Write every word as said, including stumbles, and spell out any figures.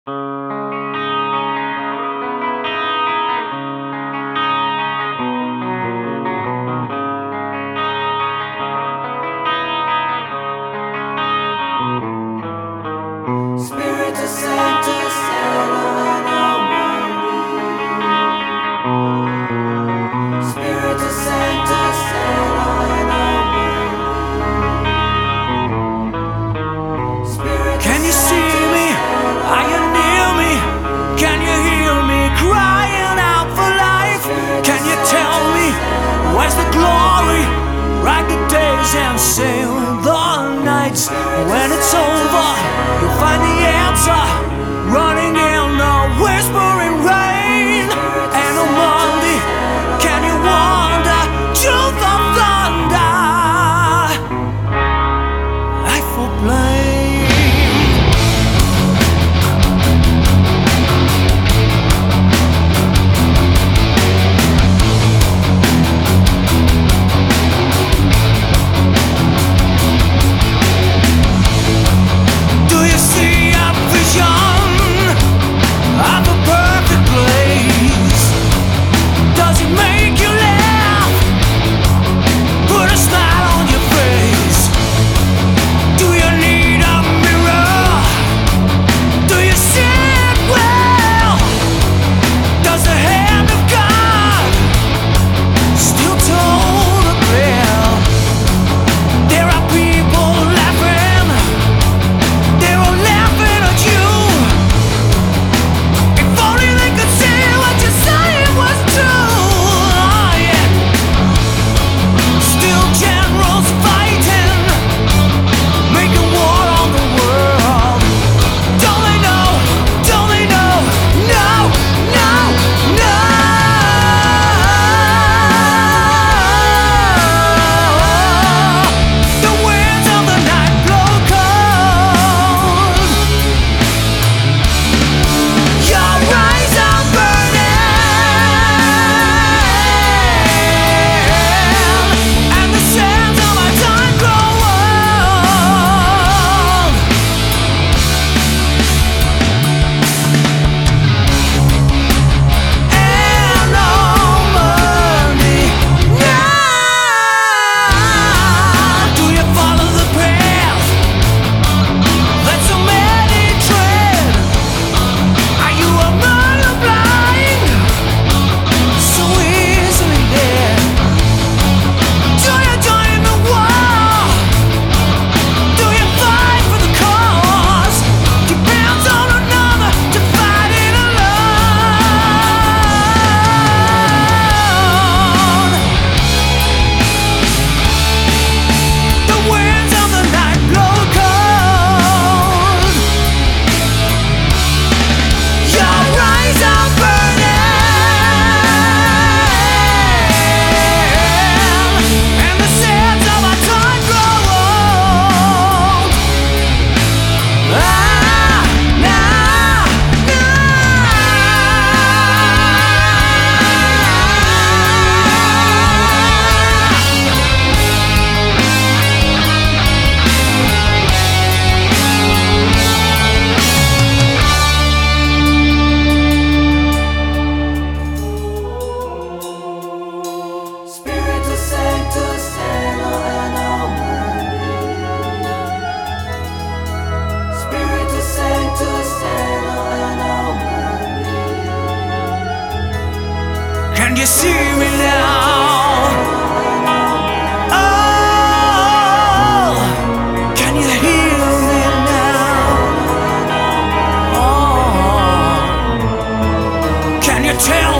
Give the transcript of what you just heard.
Spiritus Sanctus and Almighty. Spiritus Sanctus and Almighty. Can you see me? Are you near me? Can you hear me crying out for life? Can you tell me where's the glory? Ride the days and sail the nights. When it's over, you'll find the answer running in the whispering rain. And on Monday, can you wander to the thunder? Life for blame. Do you see a vision of a perfect place? Does it make you laugh? Put a smile on your face. Do you need a mirror? Do you see it well? Does the hand of God still toll the bell? There are people laughing. They were laughing at you. If only they could see what you said was true. Oh, yeah. Still generals fighting, making war on the world. Don't they know? Don't they know? No, no, no. The winds of the night blow cold. Your eyes are burning, and the sands of our time grow old. And on Monday night, do you follow the path that so many tread? Are you a murder blind, so easily led? Do you join the war? Do you fight for the cause? Depends on another to fight it alone. The winds of the night blow cold. Your eyes are burning, and the sands of our time grow old. Ah, nah, Spiritus Sanctus and Almighty. Spiritus Sanctus and Almighty. can you see me now? Oh, can you hear me now? Oh, can you tell